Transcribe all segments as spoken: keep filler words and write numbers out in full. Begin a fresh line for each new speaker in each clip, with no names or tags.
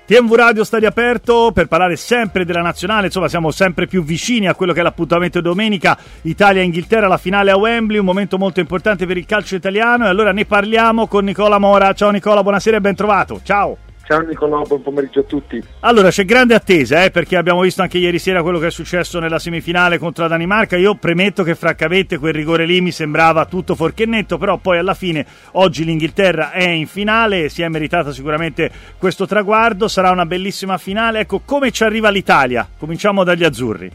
T M V Radio Stadio Aperto per parlare sempre della nazionale, insomma siamo sempre più vicini a quello che è l'appuntamento domenica Italia-Inghilterra, la finale a Wembley, un momento molto importante per il calcio italiano, e allora ne parliamo con Nicola Mora. Ciao Nicola, buonasera e ben trovato. Ciao.
Ciao Nicola, buon pomeriggio a tutti.
Allora c'è grande attesa, eh, perché abbiamo visto anche ieri sera quello che è successo nella semifinale contro la Danimarca. Io premetto che francamente quel rigore lì mi sembrava tutto fuorché netto, però poi alla fine oggi l'Inghilterra è in finale, si è meritata sicuramente questo traguardo, sarà una bellissima finale. Ecco, come ci arriva l'Italia? Cominciamo dagli azzurri.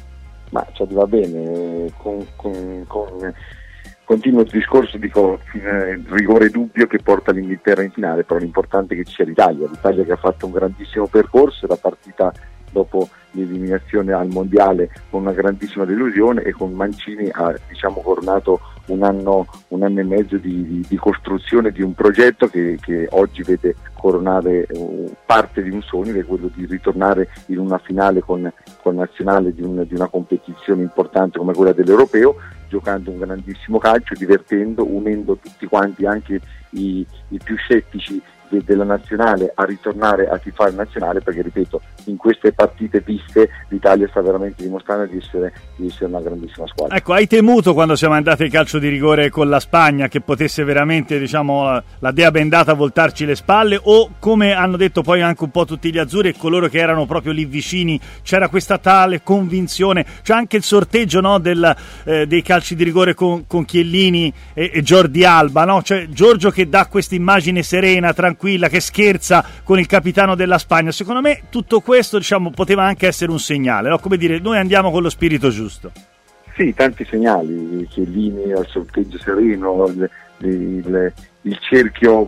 Ma ci arriva bene, con... con, con... Continuo il discorso, dico, eh, rigore dubbio che porta l'Inghilterra in finale, però l'importante è che ci sia l'Italia, l'Italia che ha fatto un grandissimo percorso, la partita dopo l'eliminazione al mondiale con una grandissima delusione, e con Mancini ha diciamo coronato un anno, un anno e mezzo di, di, di costruzione di un progetto che, che oggi vede coronare uh, parte di un sogno, che è quello di ritornare in una finale con, con nazionale di, un, di una competizione importante come quella dell'Europeo, giocando un grandissimo calcio, divertendo, unendo tutti quanti, anche i, i più scettici de, della nazionale, a ritornare a tifare nazionale, perché ripeto, in queste partite viste l'Italia sta veramente dimostrando di essere, di essere una grandissima squadra.
Ecco, hai temuto quando siamo andati ai calcio di rigore con la Spagna che potesse veramente, diciamo, la dea bendata voltarci le spalle, o come hanno detto poi anche un po' tutti gli azzurri e coloro che erano proprio lì vicini, c'era questa tale convinzione, c'è anche il sorteggio, no, del, eh, dei calci di rigore con, con Chiellini e, e Jordi Alba, no? Cioè Giorgio che dà questa immagine serena, tranquilla, che scherza con il capitano della Spagna. Secondo me tutto questo, diciamo, poteva anche essere un segnale, no? Come dire, noi andiamo con lo spirito giusto.
Sì, tanti segnali, Chiellini al sorteggio sereno, il, il, il cerchio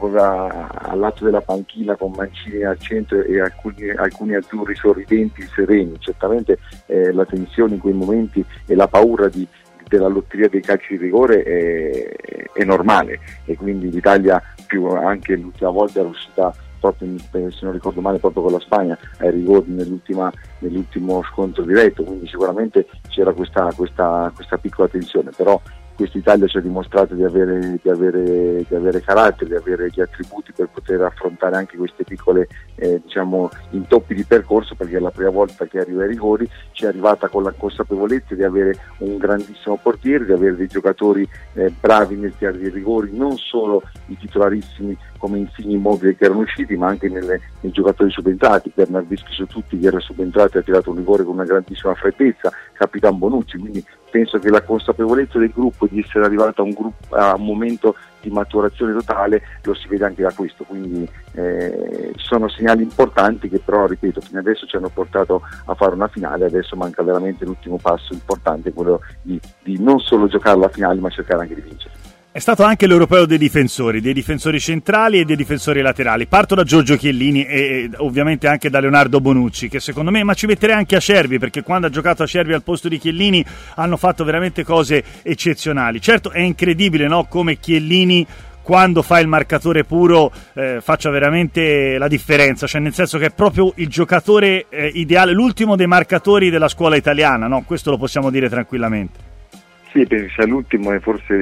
al lato della panchina con Mancini al centro e alcuni, alcuni azzurri sorridenti, sereni. Certamente eh, la tensione in quei momenti e la paura di, della lotteria dei calci di rigore è, è normale, e quindi l'Italia, più anche l'ultima volta era uscita proprio, se non ricordo male, proprio con la Spagna ai rigori nell'ultima, nell'ultimo scontro diretto, quindi sicuramente c'era questa, questa, questa piccola tensione, però questa Italia ci ha dimostrato di avere, di avere, di avere carattere, di avere gli attributi per poter affrontare anche queste piccole eh, diciamo intoppi di percorso, perché è la prima volta che arriva ai rigori, ci è arrivata con la consapevolezza di avere un grandissimo portiere, di avere dei giocatori eh, bravi nel tirare dei rigori, non solo i titolarissimi come Insigne, Immobile che erano usciti, ma anche nelle, nei giocatori subentrati. Bernardeschi su tutti che era subentrato e ha tirato un rigore con una grandissima freddezza, Capitan Bonucci, quindi penso che la consapevolezza del gruppo di essere arrivato a un, gruppo, a un momento di maturazione totale lo si vede anche da questo, quindi eh, sono segnali importanti che però, ripeto, fino adesso ci hanno portato a fare una finale. Adesso manca veramente l'ultimo passo importante, quello di, di non solo giocare la finale ma cercare anche di vincere.
È stato anche l'europeo dei difensori, dei difensori centrali e dei difensori laterali. Parto da Giorgio Chiellini e, e ovviamente anche da Leonardo Bonucci, che secondo me, ma ci metterei anche Acerbi, perché quando ha giocato Acerbi al posto di Chiellini hanno fatto veramente cose eccezionali. Certo è incredibile, no, come Chiellini quando fa il marcatore puro eh, faccia veramente la differenza, cioè nel senso che è proprio il giocatore eh, ideale, l'ultimo dei marcatori della scuola italiana, no? Questo lo possiamo dire tranquillamente.
Sì, penso sia l'ultimo e forse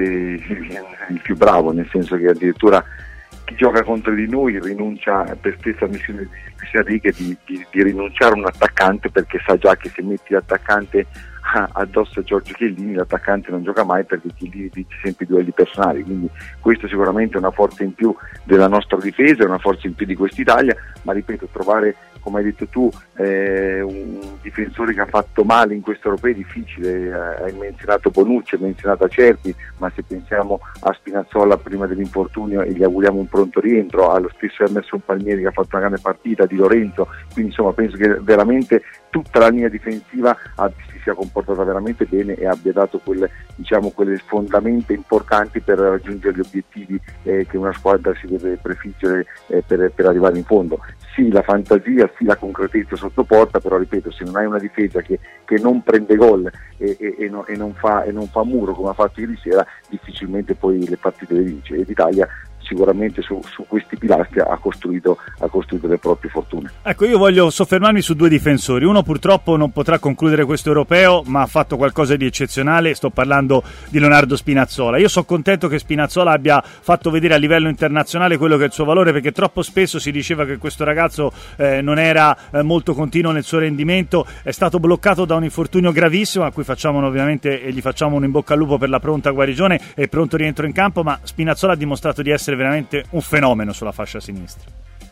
il più bravo, nel senso che addirittura chi gioca contro di noi rinuncia per stessa missione di righe di, di, di rinunciare a un attaccante, perché sa già che se metti l'attaccante addosso a Giorgio Chiellini l'attaccante non gioca mai, perché Chiellini vince sempre i duelli personali, quindi questo sicuramente è una forza in più della nostra difesa, è una forza in più di quest'Italia, ma ripeto, trovare, come hai detto tu, eh, un difensore che ha fatto male in questo europeo è difficile. Eh, hai menzionato Bonucci, hai menzionato Acerbi, ma se pensiamo a Spinazzola prima dell'infortunio e gli auguriamo un pronto rientro, allo stesso Emerson Palmieri che ha fatto una grande partita, Di Lorenzo, quindi insomma penso che veramente tutta la linea difensiva ha, si sia comportata veramente bene e abbia dato quelle, diciamo, quelle fondamenta importanti per raggiungere gli obiettivi eh, che una squadra si deve prefiggere eh, per, per arrivare in fondo. Sì, la fantasia, sì, la concretezza sotto porta, però ripeto, se non hai una difesa che, che non prende gol e, e, e, no, e, non fa, e non fa muro come ha fatto ieri sera, difficilmente poi le partite le vince, e l'Italia sicuramente su, su questi pilastri ha costruito, ha costruito le proprie fortune.
Ecco, io voglio soffermarmi su due difensori. Uno purtroppo non potrà concludere questo europeo, ma ha fatto qualcosa di eccezionale. Sto parlando di Leonardo Spinazzola. Io sono contento che Spinazzola abbia fatto vedere a livello internazionale quello che è il suo valore, perché troppo spesso si diceva che questo ragazzo eh, non era eh, molto continuo nel suo rendimento. È stato bloccato da un infortunio gravissimo, a cui facciamo ovviamente e gli facciamo un in bocca al lupo per la pronta guarigione e pronto rientro in campo, ma Spinazzola ha dimostrato di essere veramente un fenomeno sulla fascia sinistra.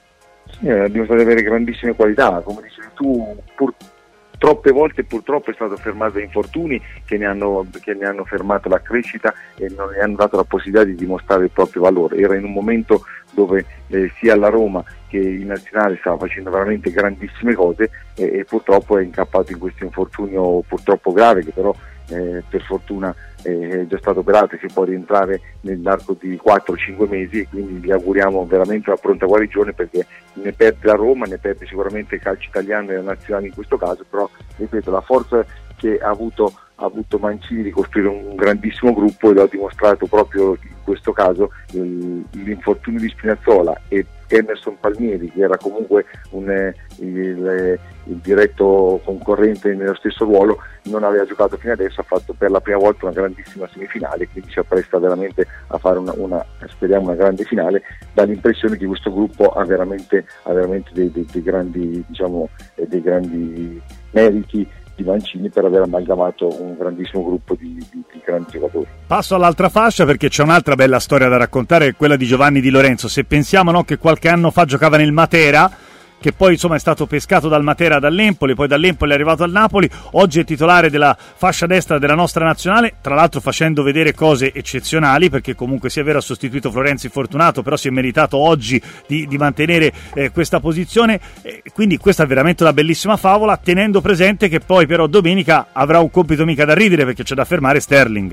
Sì, ha dimostrato di avere grandissime qualità, come dicevi tu, pur, troppe volte purtroppo è stato fermato da infortuni che ne, hanno, che ne hanno fermato la crescita e non gli hanno dato la possibilità di dimostrare il proprio valore. Era in un momento dove eh, sia alla Roma che in nazionale stava facendo veramente grandissime cose e, e purtroppo è incappato in questo infortunio purtroppo grave, che però eh, per fortuna è già stato operato e si può rientrare nell'arco di quattro cinque mesi, e quindi gli auguriamo veramente una pronta guarigione, perché ne perde la Roma, ne perde sicuramente il calcio italiano e la nazionale in questo caso, però ripeto, la forza che ha avuto, ha avuto Mancini di costruire un grandissimo gruppo, e lo ha dimostrato proprio in questo caso l'infortunio di Spinazzola e Emerson Palmieri, che era comunque un, eh, il, il diretto concorrente nello stesso ruolo, non aveva giocato fino adesso, ha fatto per la prima volta una grandissima semifinale, quindi si appresta veramente a fare una, una speriamo una grande finale. Dà l'impressione che questo gruppo ha veramente, ha veramente dei, dei, dei grandi, diciamo, eh, dei grandi meriti di Mancini per aver amalgamato un grandissimo gruppo di, di, di grandi giocatori.
Passo all'altra fascia, perché c'è un'altra bella storia da raccontare, quella di Giovanni Di Lorenzo. Se pensiamo, no, che qualche anno fa giocava nel Matera, che poi insomma è stato pescato dal Matera dall'Empoli, poi dall'Empoli è arrivato al Napoli, oggi è titolare della fascia destra della nostra nazionale, tra l'altro facendo vedere cose eccezionali, perché comunque sia vero ha sostituito Florenzi Fortunato, però si è meritato oggi di, di mantenere eh, questa posizione, eh, quindi questa è veramente una bellissima favola, tenendo presente che poi però domenica avrà un compito mica da ridere, perché c'è da fermare Sterling.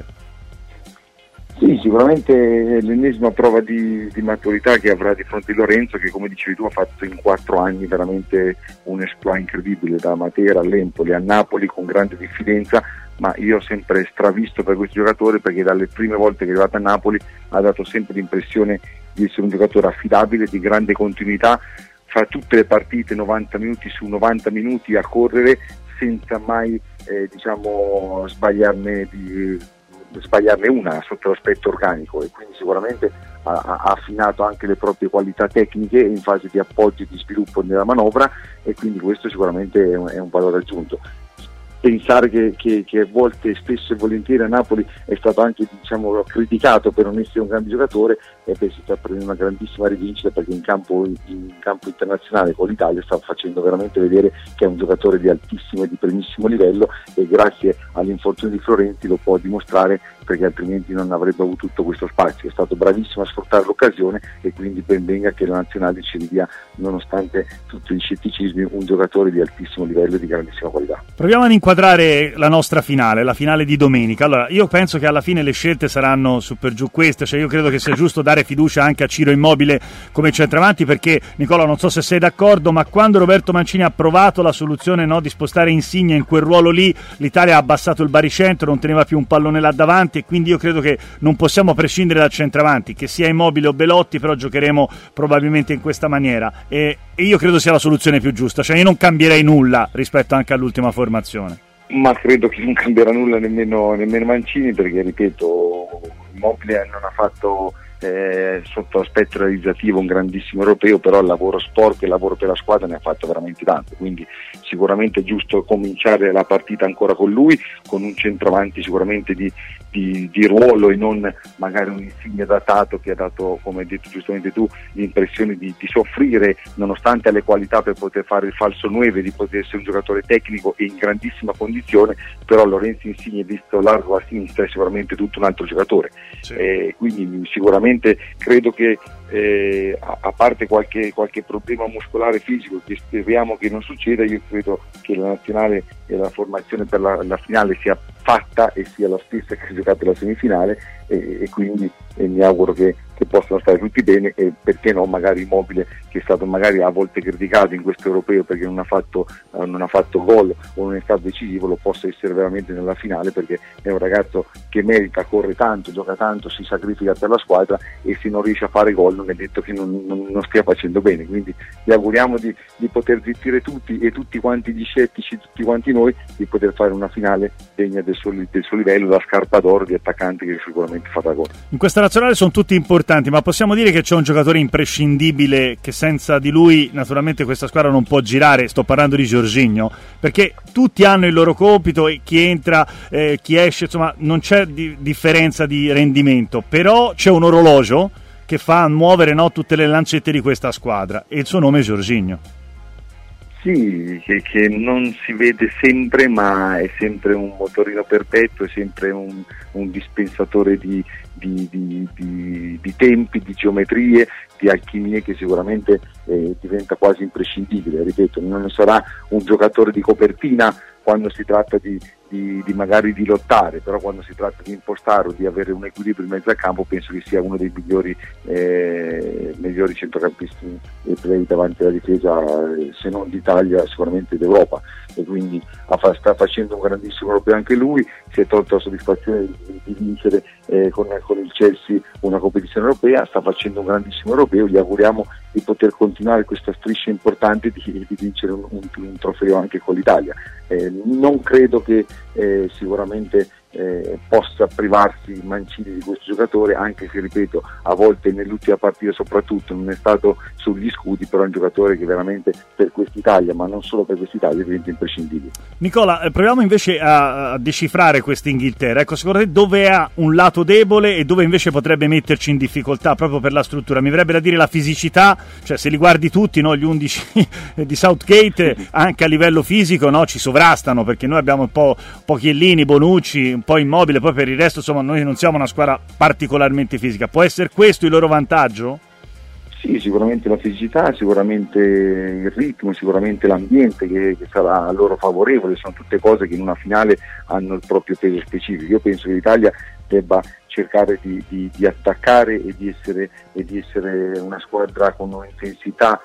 Sì, sicuramente è l'ennesima prova di, di maturità che avrà di fronte di Lorenzo, che come dicevi tu ha fatto in quattro anni veramente un exploit incredibile, da Matera all'Empoli a Napoli con grande diffidenza, ma io ho sempre stravisto per questo giocatore, perché dalle prime volte che è arrivato a Napoli ha dato sempre l'impressione di essere un giocatore affidabile, di grande continuità, fa tutte le partite novanta minuti su novanta minuti a correre senza mai eh, diciamo sbagliarne di sbagliarne una sotto l'aspetto organico, e quindi sicuramente ha, ha affinato anche le proprie qualità tecniche in fase di appoggio e di sviluppo nella manovra, e quindi questo sicuramente è un, è un valore aggiunto. Pensare che, che, che a volte spesso e volentieri a Napoli è stato anche, diciamo, criticato per non essere un grande giocatore, e poi si sta prendendo una grandissima rivincita, perché in campo, in campo internazionale con l'Italia sta facendo veramente vedere che è un giocatore di altissimo e di primissimo livello, e grazie all'infortunio di Florenzi lo può dimostrare, perché altrimenti non avrebbe avuto tutto questo spazio. È stato bravissimo a sfruttare l'occasione, e quindi ben venga che la nazionale ci ridia, nonostante tutti gli scetticismi, un giocatore di altissimo livello e di grandissima qualità.
Proviamo ad inquadrare la nostra finale, la finale di domenica. Allora, io penso che alla fine le scelte saranno su per giù queste, cioè io credo che sia giusto dare fiducia anche a Ciro Immobile come centravanti, perché Nicola, non so se sei d'accordo, ma quando Roberto Mancini ha provato la soluzione, no, di spostare Insigne in quel ruolo lì, l'Italia ha abbassato il baricentro, non teneva più un pallone là davanti, e quindi io credo che non possiamo prescindere dal centravanti, che sia Immobile o Belotti, però giocheremo probabilmente in questa maniera, e, e io credo sia la soluzione più giusta, cioè io non cambierei nulla rispetto anche all'ultima formazione.
Ma credo che non cambierà nulla nemmeno, nemmeno Mancini, perché ripeto, Immobile non ha fatto eh, sotto aspetto realizzativo un grandissimo europeo, però il lavoro sporco e il lavoro per la squadra ne ha fatto veramente tanto, quindi sicuramente è giusto cominciare la partita ancora con lui, con un centravanti sicuramente di, di, di ruolo, e non magari un Insigne datato che ha dato, come hai detto giustamente tu, l'impressione di, di soffrire, nonostante ha le qualità per poter fare il falso nove, di poter essere un giocatore tecnico e in grandissima condizione, però Lorenzo Insigne, visto largo a sinistra, è sicuramente tutto un altro giocatore. Sì. Eh, quindi sicuramente credo che eh, a, a parte qualche, qualche problema muscolare fisico che speriamo che non succeda, io credo che la nazionale e la formazione per la, la finale sia fatta e sia la stessa che ha giocato la semifinale, e, e quindi e mi auguro che, che possano stare tutti bene, e perché no magari Immobile, che è stato magari a volte criticato in questo europeo perché non ha fatto eh, non ha fatto gol o non è stato decisivo, lo possa essere veramente nella finale, perché è un ragazzo che merita, corre tanto, gioca tanto, si sacrifica per la squadra, e se non riesce a fare gol non è detto che non, non, non stia facendo bene, quindi gli auguriamo di, di poter zittire tutti e tutti quanti gli scettici, tutti quanti noi, di poter fare una finale degna del suo, del suo livello, da scarpa d'oro di attaccante che sicuramente farà gol.
In questa nazionale sono tutti importanti, ma possiamo dire che c'è un giocatore imprescindibile che senza di lui naturalmente questa squadra non può girare. Sto parlando di Jorginho, perché tutti hanno il loro compito e chi entra, eh, chi esce, insomma non c'è di, differenza di rendimento, però c'è un orologio che fa muovere, no, tutte le lancette di questa squadra, e il suo nome è Jorginho.
Sì, che, che non si vede sempre, ma è sempre un motorino perpetuo, è sempre un, un dispensatore di, di, di, di, di tempi, di geometrie, di alchimie, che sicuramente eh, diventa quasi imprescindibile. Ripeto, non sarà un giocatore di copertina quando si tratta di, di, di magari di lottare, però quando si tratta di impostare o di avere un equilibrio in mezzo al campo, penso che sia uno dei migliori eh, migliori centrocampisti e play davanti alla difesa, eh, se non d'Italia sicuramente d'Europa, e quindi sta facendo un grandissimo europeo anche lui. Si è tolto la soddisfazione di, di vincere eh, con, con il Chelsea una competizione europea, sta facendo un grandissimo europeo, gli auguriamo di poter continuare questa striscia importante di, di vincere un, un, un trofeo anche con l'Italia. Eh, non credo che eh, sicuramente eh, possa privarsi Mancini di questo giocatore, anche se, ripeto, a volte nell'ultima partita soprattutto non è stato sugli scudi, però è un giocatore che veramente per quest'Italia, ma non solo per quest'Italia, diventa imprescindibile.
Nicola, eh, proviamo invece a, a decifrare questa Inghilterra. Ecco, secondo te dove ha un lato debole e dove invece potrebbe metterci in difficoltà proprio per la struttura? Mi verrebbe da dire la fisicità, cioè se li guardi tutti, no, gli undici di Southgate, anche a livello fisico, no, ci sovrastano, perché noi abbiamo un po' Chiellini, Bonucci, un po' Immobile, poi per il resto insomma noi non siamo una squadra particolarmente fisica. Può essere questo il loro vantaggio?
Sì, sicuramente la fisicità, sicuramente il ritmo, sicuramente l'ambiente che, che sarà loro favorevole, sono tutte cose che in una finale hanno il proprio peso specifico. Io penso che l'Italia debba cercare di, di, di attaccare e di essere, e di essere una squadra con un'intensità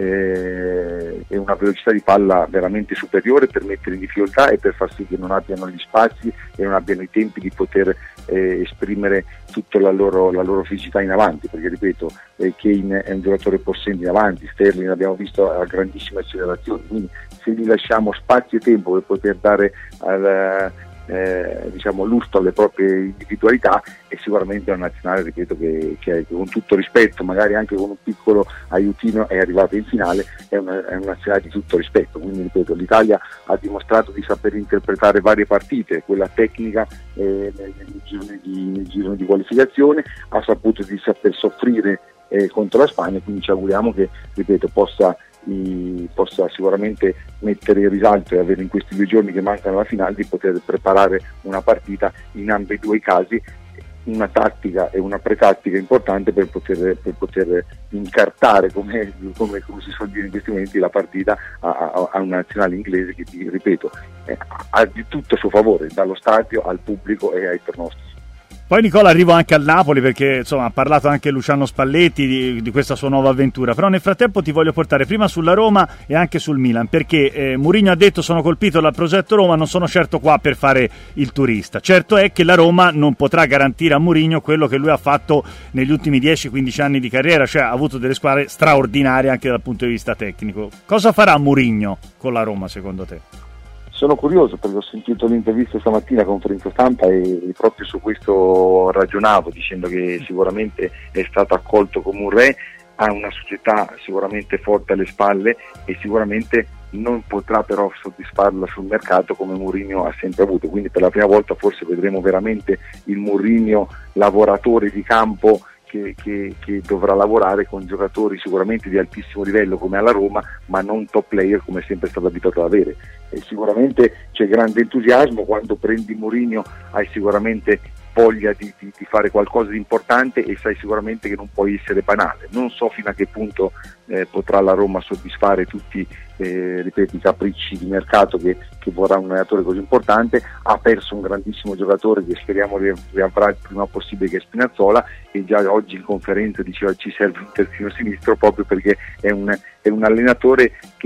eh, e una velocità di palla veramente superiore per mettere in difficoltà e per far sì che non abbiano gli spazi e non abbiano i tempi di poter eh, esprimere tutta la loro, la loro fisicità in avanti, perché ripeto, eh, Kane è un giocatore possente in avanti, Sterling l'abbiamo visto a grandissime accelerazioni, quindi se gli lasciamo spazio e tempo per poter dare al Eh, diciamo lustro alle proprie individualità, e sicuramente è una nazionale, ripeto, che, che con tutto rispetto, magari anche con un piccolo aiutino è arrivata in finale, è una, è una nazionale di tutto rispetto. Quindi ripeto, l'Italia ha dimostrato di saper interpretare varie partite, quella tecnica eh, nei, gironi di, nei gironi di qualificazione, ha saputo di saper soffrire eh, contro la Spagna, quindi ci auguriamo che, ripeto, possa I, possa sicuramente mettere in risalto e avere in questi due giorni che mancano alla finale di poter preparare una partita in ambedue i casi, una tattica e una pretattica importante per poter, per poter incartare, come, come, come si suol dire in questi momenti, la partita a, a, a una nazionale inglese che, ripeto, eh, ha di tutto a suo favore, dallo stadio al pubblico e ai pronostici.
Poi Nicola, arrivo anche al Napoli, perché insomma ha parlato anche Luciano Spalletti di, di questa sua nuova avventura, però nel frattempo ti voglio portare prima sulla Roma e anche sul Milan, perché eh, Mourinho ha detto: sono colpito dal progetto Roma, non sono certo qua per fare il turista. Certo è che la Roma non potrà garantire a Mourinho quello che lui ha fatto negli ultimi dieci quindici anni di carriera, cioè ha avuto delle squadre straordinarie anche dal punto di vista tecnico. Cosa farà Mourinho con la Roma secondo te?
Sono curioso, perché ho sentito l'intervista stamattina a conferenza stampa e proprio su questo ragionavo, dicendo che sicuramente è stato accolto come un re, ha una società sicuramente forte alle spalle e sicuramente non potrà però soddisfarla sul mercato come Mourinho ha sempre avuto, quindi per la prima volta forse vedremo veramente il Mourinho lavoratore di campo Che, che, che dovrà lavorare con giocatori sicuramente di altissimo livello come alla Roma, ma non top player come è sempre stato abituato ad avere. E sicuramente c'è grande entusiasmo, quando prendi Mourinho hai sicuramente voglia di, di, di fare qualcosa di importante e sai sicuramente che non puoi essere banale. Non so fino a che punto eh, potrà la Roma soddisfare tutti eh, ripeto, i capricci di mercato che, che vorrà un allenatore così importante. Ha perso un grandissimo giocatore che speriamo riavrà il prima possibile, che è Spinazzola, e già oggi in conferenza diceva ci serve un terzino sinistro, proprio perché è un, è un allenatore che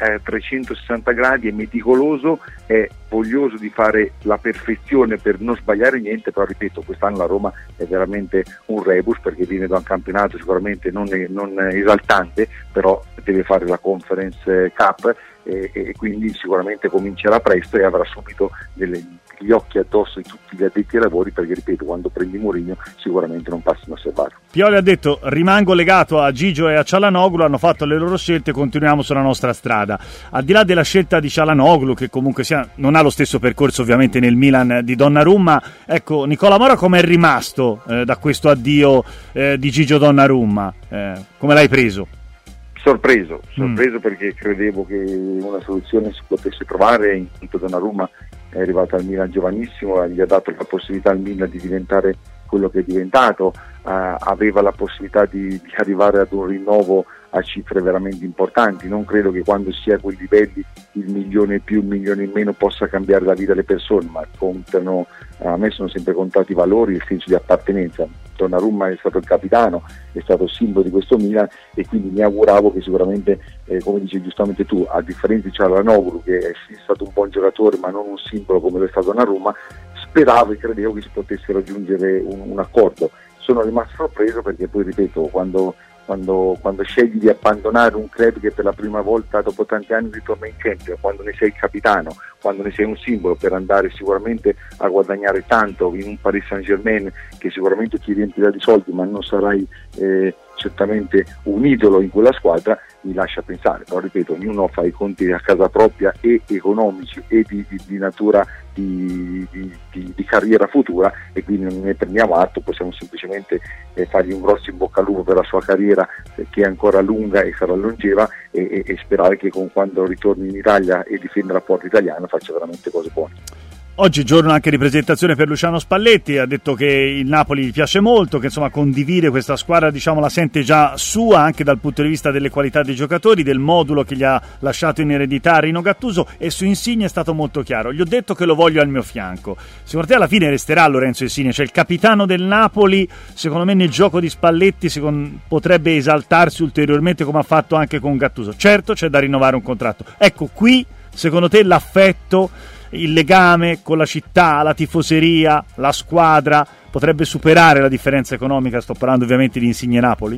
eh, trecentosessanta gradi, è meticoloso, è voglioso di fare la perfezione per non sbagliare niente, però ripeto, quest'anno la Roma è veramente un rebus perché viene da un campionato sicuramente non, non esaltante, però deve fare la Conference Cup e, e quindi sicuramente comincerà presto e avrà subito delle, gli occhi addosso di tutti gli addetti ai lavori, perché ripeto, quando prendi Mourinho sicuramente non passi inosservato.
Pioli ha detto: rimango legato a Gigio e a Çalhanoğlu, hanno fatto le loro scelte, continuiamo sulla nostra strada. Al di là della scelta di Çalhanoğlu, che comunque sia, non ha lo stesso percorso ovviamente nel Milan di Donnarumma, ecco, Nicola Mora come è rimasto eh, da questo addio eh, di Gigio Donnarumma? Eh, come l'hai preso?
Sorpreso, sorpreso mm. perché credevo che una soluzione si potesse trovare, in quanto Donnarumma è arrivato al Milan giovanissimo, gli ha dato la possibilità al Milan di diventare quello che è diventato, uh, aveva la possibilità di, di arrivare ad un rinnovo a cifre veramente importanti. Non credo che quando si è a quei livelli il milione in più, il milione in meno possa cambiare la vita delle persone, ma contano, a me sono sempre contati i valori, il senso di appartenenza. Donnarumma è stato il capitano, è stato il simbolo di questo Milan e quindi mi auguravo che sicuramente, eh, come dici giustamente tu, a differenza di Çalhanoğlu, che è sì stato un buon giocatore ma non un simbolo come lo è stato Donnarumma, speravo e credevo che si potesse raggiungere un, un accordo. Sono rimasto sorpreso perché poi ripeto, quando Quando, quando scegli di abbandonare un club che per la prima volta dopo tanti anni ritorna in Champions, quando ne sei il capitano, quando ne sei un simbolo, per andare sicuramente a guadagnare tanto in un Paris Saint-Germain che sicuramente ti riempirà di soldi ma non sarai eh, certamente un idolo in quella squadra, mi lascia pensare. Però ripeto, ognuno fa i conti a casa propria, e economici e di, di, di natura di, di, di, di carriera futura, e quindi non ne prendiamo atto, possiamo semplicemente eh, fargli un grosso in bocca al lupo per la sua carriera eh, che è ancora lunga e sarà longeva, e, e, e sperare che con, quando ritorni in Italia e difenda la porta italiana faccia veramente cose buone.
Oggi giorno anche di presentazione per Luciano Spalletti, ha detto che il Napoli gli piace molto, che insomma condivide questa squadra, diciamo la sente già sua anche dal punto di vista delle qualità dei giocatori, del modulo che gli ha lasciato in eredità Rino Gattuso, e su Insigne è stato molto chiaro: gli ho detto che lo voglio al mio fianco. Secondo te alla fine resterà Lorenzo Insigne, cioè il capitano del Napoli? Secondo me nel gioco di Spalletti secondo, potrebbe esaltarsi ulteriormente come ha fatto anche con Gattuso. Certo c'è da rinnovare un contratto. Ecco, qui secondo te l'affetto, il legame con la città, la tifoseria, la squadra potrebbe superare la differenza economica? Sto parlando ovviamente di Insigne Napoli.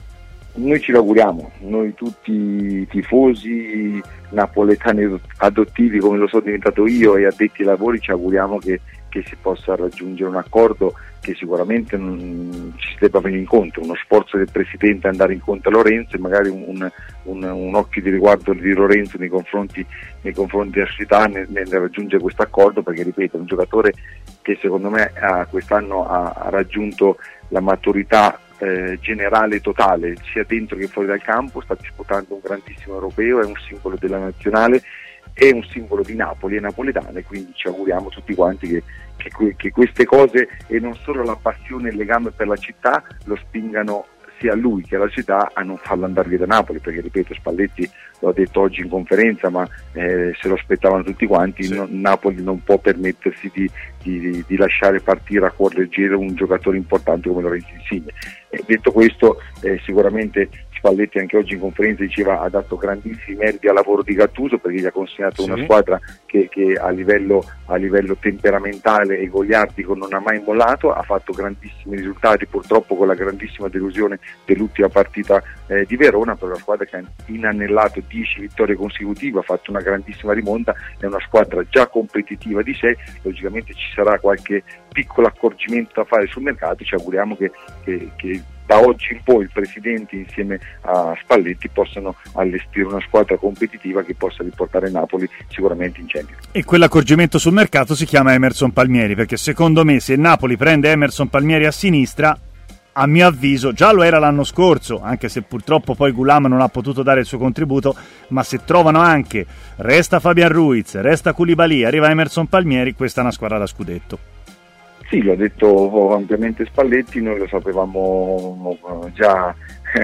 Noi ce lo auguriamo, noi tutti tifosi napoletani adottivi come lo sono diventato io e addetti ai lavori ci auguriamo che, che si possa raggiungere un accordo, che sicuramente non ci si debba venire incontro, uno sforzo del presidente andare incontro a Lorenzo e magari un, un, un occhio di riguardo di Lorenzo nei confronti, nei confronti della società nel, nel raggiungere questo accordo, perché ripeto, è un giocatore che secondo me ha, quest'anno ha, ha raggiunto la maturità eh, generale totale sia dentro che fuori dal campo, sta disputando un grandissimo europeo, è un simbolo della nazionale, è un simbolo di Napoli, è napoletano, e quindi ci auguriamo tutti quanti che, che, che queste cose, e non solo la passione e il legame per la città, lo spingano sia a lui che alla città a non farlo andare via da Napoli, perché ripeto, Spalletti l'ho detto oggi in conferenza, ma eh, se lo aspettavano tutti quanti, sì. no, Napoli non può permettersi di, di, di lasciare partire a cuor leggero un giocatore importante come Lorenzo Insigne. Eh, detto questo, eh, sicuramente Spalletti anche oggi in conferenza diceva ha dato grandissimi meriti al lavoro di Gattuso, perché gli ha consegnato sì. una squadra che, che a livello, a livello temperamentale e goliardico non ha mai mollato, ha fatto grandissimi risultati, purtroppo con la grandissima delusione dell'ultima partita eh, di Verona, per una squadra che ha inanellato dieci vittorie consecutive, ha fatto una grandissima rimonta, è una squadra già competitiva di sé, logicamente ci sarà qualche piccolo accorgimento da fare sul mercato, ci auguriamo che, che, che da oggi in poi il presidente insieme a Spalletti possano allestire una squadra competitiva che possa riportare Napoli sicuramente in Champions.
E quell'accorgimento sul mercato si chiama Emerson Palmieri, perché secondo me se il Napoli prende Emerson Palmieri a sinistra, a mio avviso già lo era l'anno scorso, anche se purtroppo poi Ghulam non ha potuto dare il suo contributo, ma se trovano anche resta Fabian Ruiz, resta Koulibaly, arriva Emerson Palmieri, questa è una squadra da scudetto.
Sì, l'ha detto ampiamente Spalletti, noi lo sapevamo già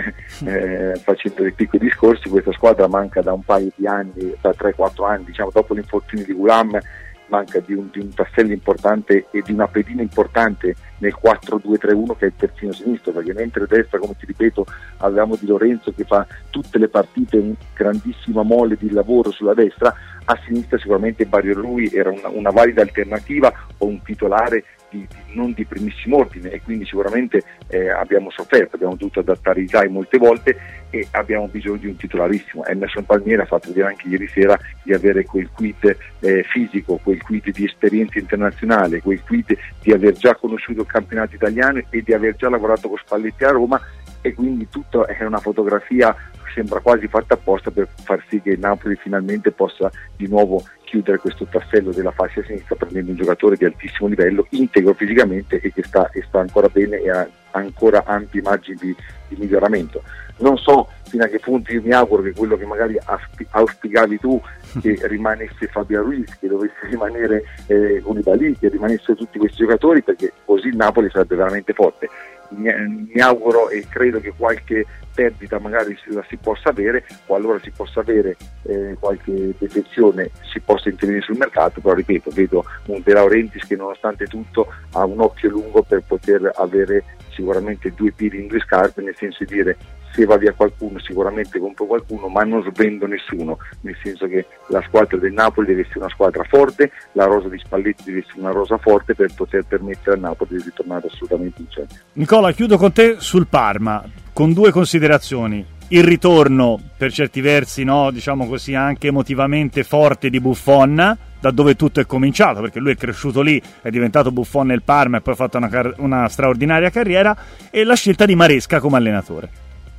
eh, facendo dei piccoli discorsi, questa squadra manca da un paio di anni, da tre quattro anni, diciamo dopo l'infortunio di Ghulam, manca di un, di un tassello importante e di una pedina importante nel quattro due tre uno che è il terzino sinistro, perché mentre a destra, come ti ripeto, avevamo Di Lorenzo che fa tutte le partite un grandissima mole di lavoro sulla destra, a sinistra sicuramente Mario Rui era una, una valida alternativa o un titolare di, di, non di primissimo ordine, e quindi sicuramente eh, abbiamo sofferto, abbiamo dovuto adattare i Zai molte volte e abbiamo bisogno di un titolarissimo. Emerson Palmieri ha fatto vedere anche ieri sera di avere quel quid eh, fisico, quel quid di esperienza internazionale, quel quid di aver già conosciuto il campionato italiano e di aver già lavorato con Spalletti a Roma, e quindi tutto è una fotografia sembra quasi fatta apposta per far sì che il Napoli finalmente possa di nuovo chiudere questo tassello della fascia sinistra, prendendo un giocatore di altissimo livello, integro fisicamente e che sta, e sta ancora bene e ha ancora ampi margini di, di miglioramento. Non so fino a che punto, io mi auguro che quello che magari auspicavi tu, che rimanesse Fabian Ruiz, che dovesse rimanere eh, Koulibaly, che rimanessero tutti questi giocatori, perché così il Napoli sarebbe veramente forte. Mi, mi auguro e credo che qualche perdita magari la si possa avere, qualora si possa avere eh, qualche defezione si possa intervenire sul mercato, però ripeto, vedo un De Laurentiis che nonostante tutto ha un occhio lungo per poter avere sicuramente due piedi in due scarpe, nel senso di dire: se va via qualcuno sicuramente compro qualcuno, ma non svendo nessuno, nel senso che la squadra del Napoli deve essere una squadra forte, la rosa di Spalletti deve essere una rosa forte per poter permettere al Napoli di ritornare assolutamente in centro.
Nicola, chiudo con te sul Parma con due considerazioni: il ritorno per certi versi, no, diciamo così, anche emotivamente forte di Buffon, da dove tutto è cominciato, perché lui è cresciuto lì, è diventato Buffon nel Parma e poi ha fatto una, car- una straordinaria carriera, e la scelta di Maresca come allenatore.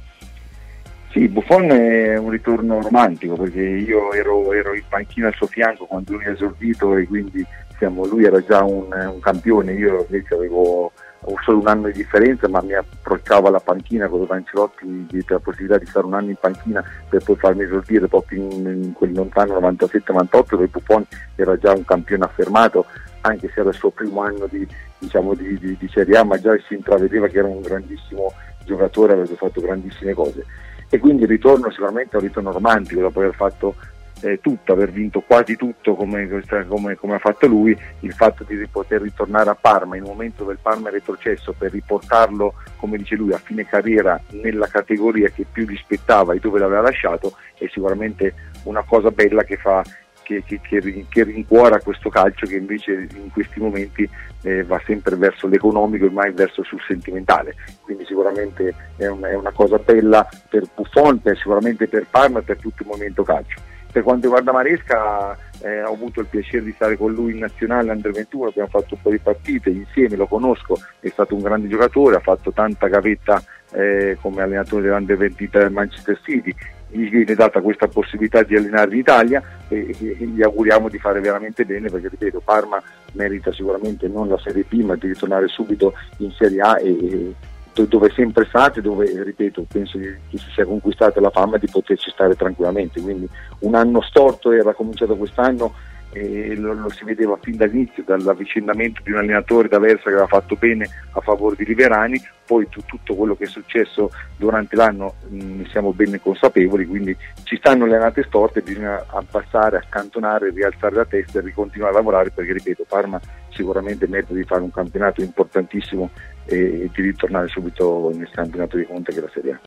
Sì, Buffon è un ritorno romantico, perché io ero, ero in panchina al suo fianco quando lui ha esordito, e quindi siamo, lui era già un, un campione, io invece avevo solo un anno di differenza, ma mi approcciavo alla panchina con Ancelotti, mi diede la possibilità di stare un anno in panchina per poi farmi esordire proprio in, in quel lontano novantasette novantotto, dove Buffon era già un campione affermato, anche se era il suo primo anno di, diciamo, di, di, di Serie A, ma già si intravedeva che era un grandissimo giocatore, aveva fatto grandissime cose. E quindi il ritorno sicuramente è un ritorno romantico, dopo aver fatto eh, tutto, aver vinto quasi tutto come, come, come ha fatto lui, il fatto di poter ritornare a Parma in un momento dove il Parma è retrocesso, per riportarlo, come dice lui, a fine carriera nella categoria che più gli spettava e dove l'aveva lasciato, è sicuramente una cosa bella che fa Che, che, che rincuora questo calcio, che invece in questi momenti eh, va sempre verso l'economico e mai verso sul sentimentale. Quindi sicuramente è, un, è una cosa bella per Buffon, per, sicuramente per Parma e per tutto il movimento calcio. Per quanto riguarda Maresca, eh, ho avuto il piacere di stare con lui in nazionale under ventuno, abbiamo fatto un po' di partite insieme, lo conosco, è stato un grande giocatore, ha fatto tanta gavetta eh, come allenatore dell'under ventidue del Manchester City. Gli viene data questa possibilità di allenare in Italia e, e, e gli auguriamo di fare veramente bene, perché ripeto, Parma merita sicuramente non la Serie B, ma di ritornare subito in Serie A, e, e dove è sempre stato, dove ripeto penso che si sia conquistata la fama di poterci stare tranquillamente. Quindi un anno storto era cominciato quest'anno e lo, lo si vedeva fin dall'inizio, dall'avvicendamento di un allenatore da Versa che aveva fatto bene a favore di Liverani, poi tu, tutto quello che è successo durante l'anno ne siamo ben consapevoli, quindi ci stanno le annate storte, bisogna abbassare, accantonare, rialzare la testa e ricontinuare a lavorare, perché ripeto, Parma sicuramente merita di fare un campionato importantissimo e di ritornare subito nel campionato di Conte, che è la Serie A.